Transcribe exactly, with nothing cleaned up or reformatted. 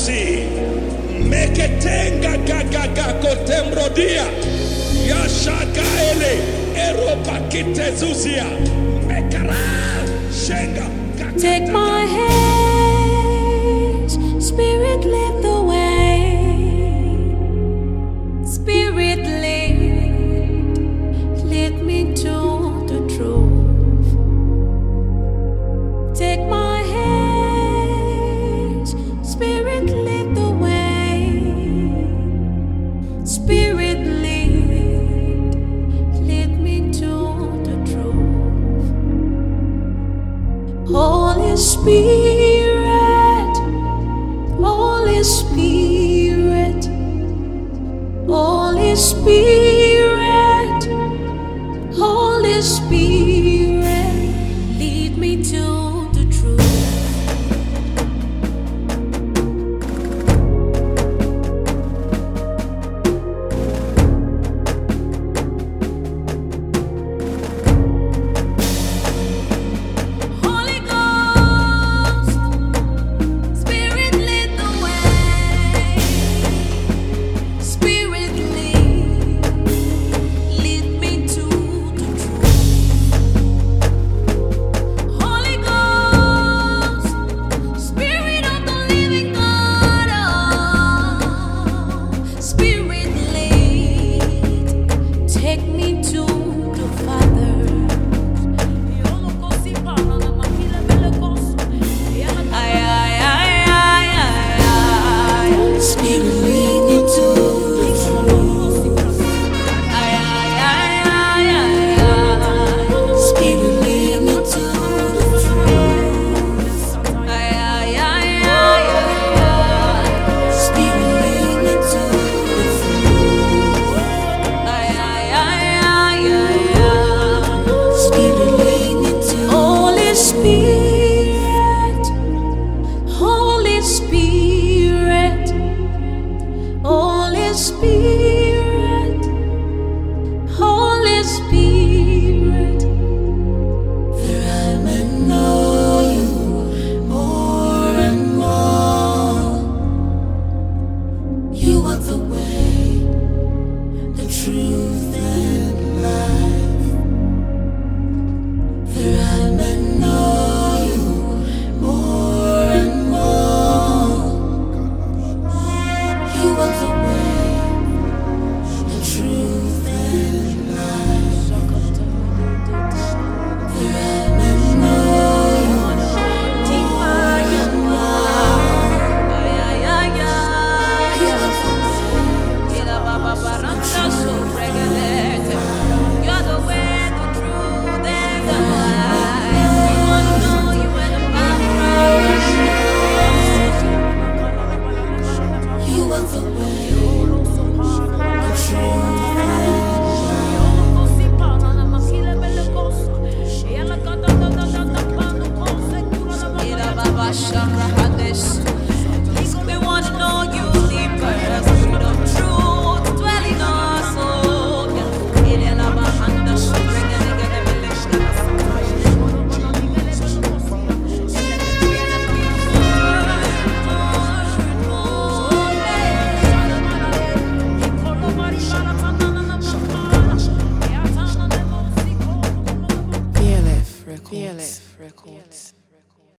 Karabosi Meketenga Gagaga Kotembrodia Yashakaele Eropa Kitezuzia Mekara Shenga. Take my hands, Spirit, lead the way. Spirit, lead, lead me to the truth. Take my hands, Spirit, lead the way. Spirit, lead, lead me to the truth. Holy Spirit, Holy Spirit, Holy Spirit, Holy Spirit, lead me to the truth. Holy Ghost, Spirit, lead the way. Spirit, lead, lead me to the truth. Holy Ghost, Spirit of the living God, oh, Spirit, lead, take me to the Father. Ay, ay, ay, ay, ay, ay. Spirit, lead me to the truth. Ay, ay, ay, ay, ay, ay. Spirit, lead me to the truth. Ay, ay, ay, ay, ay, ay. Spirit, lead me to the truth. Ay, ay, ay, ay, ay, ay. Spirit, lead me to Holy Spirit, Holy Spirit, Holy Spirit, Holy Spirit, that I may know you more and more. You are the way, the truth, and life. That I may know you more and more. You are the way, the truth, and life. That I may know you more and more. You are the You're the way, the truth, and the life. We wanna know you and the power. You are the way, the truth, and life.